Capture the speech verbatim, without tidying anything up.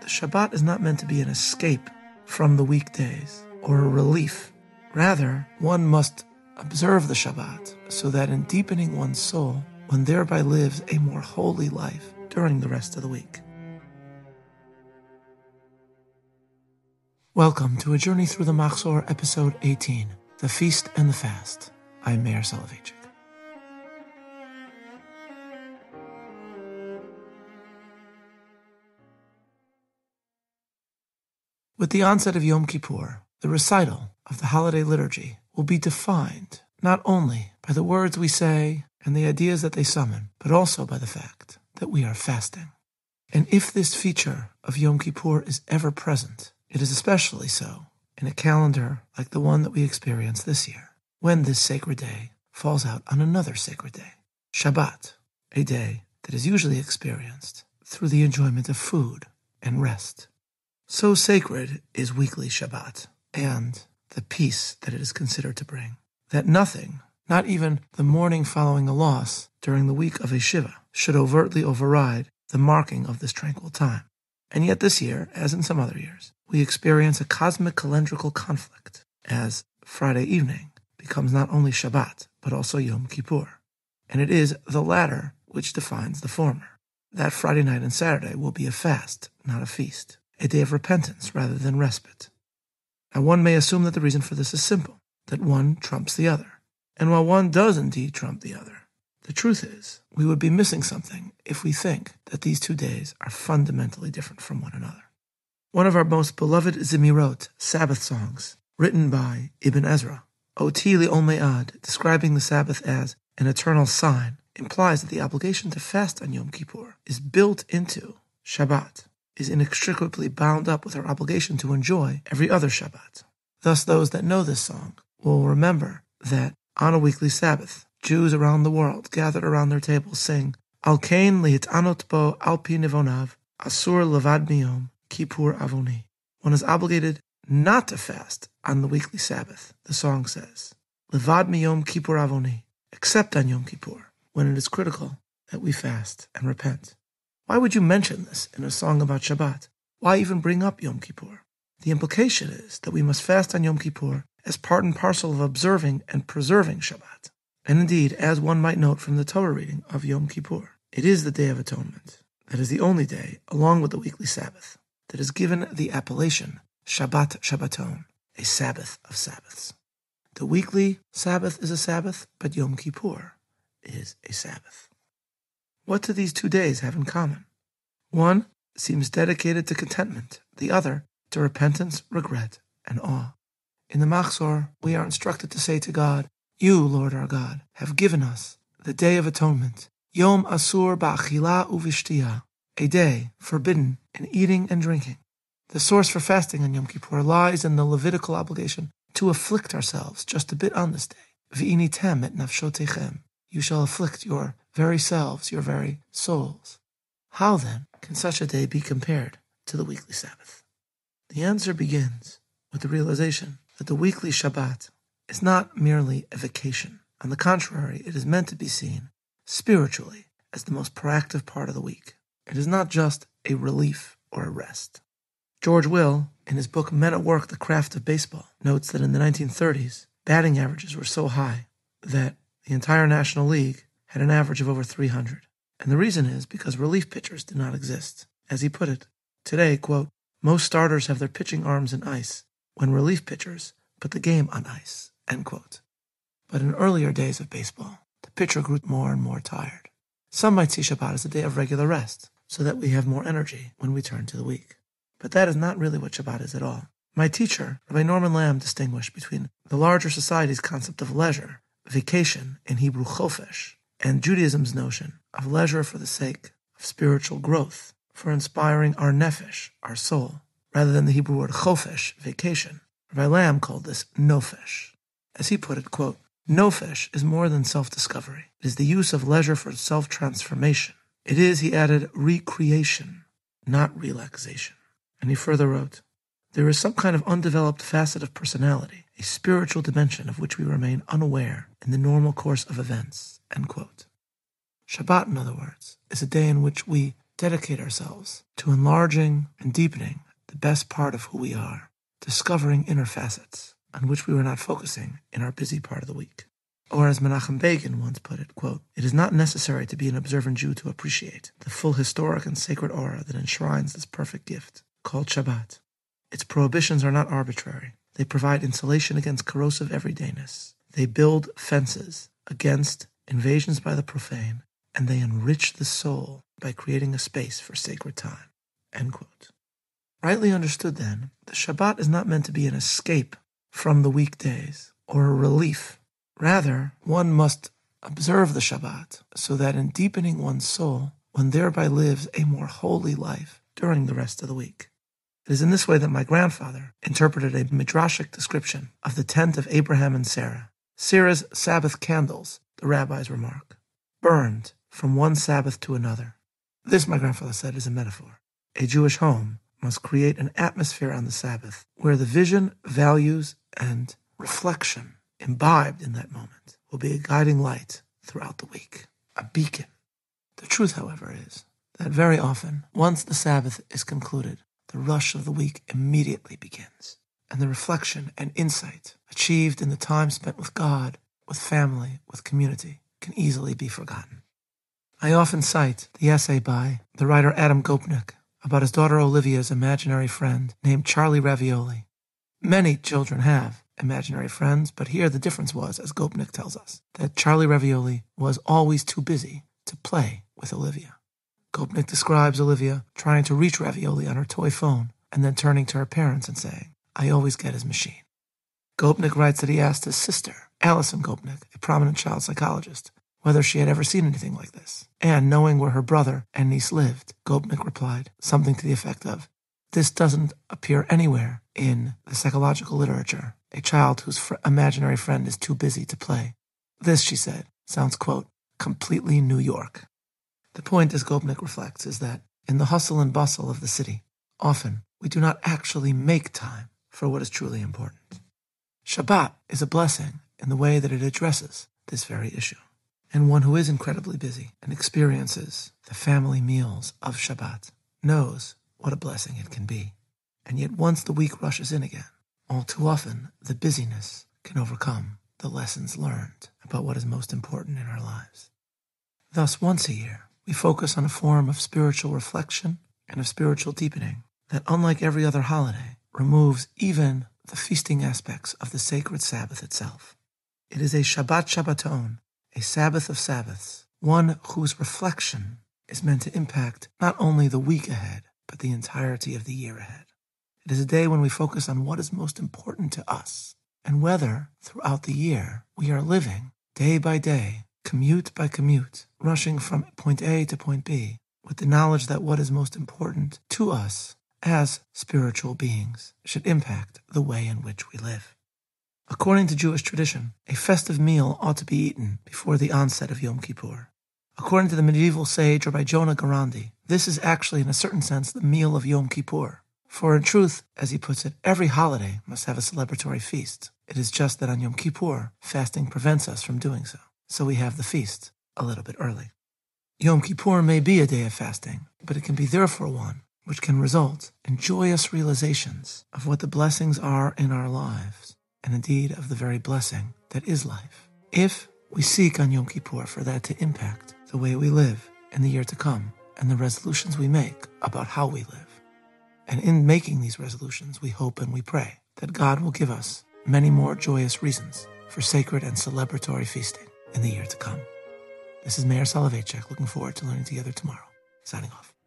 the Shabbat is not meant to be an escape from the weekdays or a relief. Rather, one must observe the Shabbat so that in deepening one's soul, one thereby lives a more holy life during the rest of the week. Welcome to A Journey Through the Machzor, Episode eighteen, The Feast and the Fast. I'm Meir Soloveichik. With the onset of Yom Kippur, the recital of the holiday liturgy will be defined not only by the words we say and the ideas that they summon, but also by the fact that we are fasting. And if this feature of Yom Kippur is ever present, it is especially so in a calendar like the one that we experience this year, when this sacred day falls out on another sacred day, Shabbat, a day that is usually experienced through the enjoyment of food and rest. So sacred is weekly Shabbat and the peace that it is considered to bring, that nothing, not even the morning following a loss during the week of a Shiva, should overtly override the marking of this tranquil time. And yet this year, as in some other years, we experience a cosmic calendrical conflict as Friday evening becomes not only Shabbat, but also Yom Kippur. And it is the latter which defines the former. That Friday night and Saturday will be a fast, not a feast, a day of repentance rather than respite. Now one may assume that the reason for this is simple, that one trumps the other. And while one does indeed trump the other, the truth is we would be missing something if we think that these two days are fundamentally different from one another. One of our most beloved Zimirot, Sabbath songs, written by Ibn Ezra, Oti Li'ol Me'ad, describing the Sabbath as an eternal sign, implies that the obligation to fast on Yom Kippur is built into Shabbat, is inextricably bound up with our obligation to enjoy every other Shabbat. Thus, those that know this song will remember that on a weekly Sabbath, Jews around the world gathered around their tables sing, Al kain lihitanot bo al pi nivonav, asur levad miyom, kippur avoni. One is obligated not to fast on the weekly Sabbath, the song says, levad miyom kippur avoni, except on Yom Kippur, when it is critical that we fast and repent. Why would you mention this in a song about Shabbat? Why even bring up Yom Kippur? The implication is that we must fast on Yom Kippur as part and parcel of observing and preserving Shabbat. And indeed, as one might note from the Torah reading of Yom Kippur, it is the Day of Atonement. That is the only day, along with the weekly Sabbath, that is given the appellation Shabbat Shabbaton, a Sabbath of Sabbaths. The weekly Sabbath is a Sabbath, but Yom Kippur is a Sabbath. What do these two days have in common? One seems dedicated to contentment, the other to repentance, regret, and awe. In the Machzor, we are instructed to say to God, You, Lord our God, have given us the Day of Atonement, Yom Asur Ba'achila Uvishtiya, a day forbidden in eating and drinking. The source for fasting on Yom Kippur lies in the Levitical obligation to afflict ourselves just a bit on this day. V'initem et nafshotechem. You shall afflict your very selves, your very souls. How then can such a day be compared to the weekly Sabbath? The answer begins with the realization that the weekly Shabbat is not merely a vacation. On the contrary, it is meant to be seen spiritually as the most proactive part of the week. It is not just a relief or a rest. George Will, in his book Men at Work, The Craft of Baseball, notes that in the nineteen thirties, batting averages were so high that the entire National League had an average of over three hundred. And the reason is because relief pitchers did not exist. As he put it, today, quote, most starters have their pitching arms in ice, when relief pitchers put the game on ice, end quote. But in earlier days of baseball, the pitcher grew more and more tired. Some might see Shabbat as a day of regular rest, so that we have more energy when we turn to the week. But that is not really what Shabbat is at all. My teacher, Rabbi Norman Lamb, distinguished between the larger society's concept of leisure, vacation, in Hebrew chofesh, and Judaism's notion of leisure for the sake of spiritual growth, for inspiring our nefesh, our soul, rather than the Hebrew word chofesh, vacation. Rabbi Lamb called this nofesh. As he put it, quote, nofesh is more than self-discovery. It is the use of leisure for self-transformation. It is, he added, recreation, not relaxation. And he further wrote, there is some kind of undeveloped facet of personality, a spiritual dimension of which we remain unaware in the normal course of events, end quote. Shabbat, in other words, is a day in which we dedicate ourselves to enlarging and deepening the best part of who we are, discovering inner facets on which we were not focusing in our busy part of the week. Or as Menachem Begin once put it, quote, "It is not necessary to be an observant Jew to appreciate the full historic and sacred aura that enshrines this perfect gift, called Shabbat. Its prohibitions are not arbitrary. They provide insulation against corrosive everydayness. They build fences against invasions by the profane, and they enrich the soul by creating a space for sacred time." End quote. Rightly understood, then, the Shabbat is not meant to be an escape from the weekdays or a relief. Rather, one must observe the Shabbat so that in deepening one's soul, one thereby lives a more holy life during the rest of the week. It is in this way that my grandfather interpreted a midrashic description of the tent of Abraham and Sarah. Sarah's Sabbath candles, the rabbis remark, burned from one Sabbath to another. This, my grandfather said, is a metaphor. A Jewish home must create an atmosphere on the Sabbath where the vision, values, and reflection imbibed in that moment will be a guiding light throughout the week, a beacon. The truth, however, is that very often, once the Sabbath is concluded, the rush of the week immediately begins, and the reflection and insight achieved in the time spent with God, with family, with community, can easily be forgotten. I often cite the essay by the writer Adam Gopnik about his daughter Olivia's imaginary friend named Charlie Ravioli. Many children have imaginary friends, but here the difference was, as Gopnik tells us, that Charlie Ravioli was always too busy to play with Olivia. Gopnik describes Olivia trying to reach Ravioli on her toy phone and then turning to her parents and saying, "I always get his machine." Gopnik writes that he asked his sister, Alison Gopnik, a prominent child psychologist, whether she had ever seen anything like this. And knowing where her brother and niece lived, Gopnik replied something to the effect of, "This doesn't appear anywhere in the psychological literature, a child whose fr- imaginary friend is too busy to play. This," she said, "sounds, quote, completely New York." The point, as Gopnik reflects, is that in the hustle and bustle of the city, often we do not actually make time for what is truly important. Shabbat is a blessing in the way that it addresses this very issue. And one who is incredibly busy and experiences the family meals of Shabbat knows what a blessing it can be. And yet once the week rushes in again, all too often the busyness can overcome the lessons learned about what is most important in our lives. Thus, once a year, we focus on a form of spiritual reflection and of spiritual deepening that, unlike every other holiday, removes even the feasting aspects of the sacred Sabbath itself. It is a Shabbat Shabbaton, a Sabbath of Sabbaths, one whose reflection is meant to impact not only the week ahead, but the entirety of the year ahead. It is a day when we focus on what is most important to us, and whether, throughout the year, we are living, day by day, commute by commute, rushing from point A to point B, with the knowledge that what is most important to us as spiritual beings should impact the way in which we live. According to Jewish tradition, a festive meal ought to be eaten before the onset of Yom Kippur. According to the medieval sage Rabbi Jonah Garandi, this is actually, in a certain sense, the meal of Yom Kippur. For in truth, as he puts it, every holiday must have a celebratory feast. It is just that on Yom Kippur, fasting prevents us from doing so. So we have the feast a little bit early. Yom Kippur may be a day of fasting, but it can be therefore one which can result in joyous realizations of what the blessings are in our lives, and indeed of the very blessing that is life, if we seek on Yom Kippur for that to impact the way we live in the year to come and the resolutions we make about how we live. And in making these resolutions, we hope and we pray that God will give us many more joyous reasons for sacred and celebratory feasting in the year to come. This is Meir Soloveichik, looking forward to learning together tomorrow. Signing off.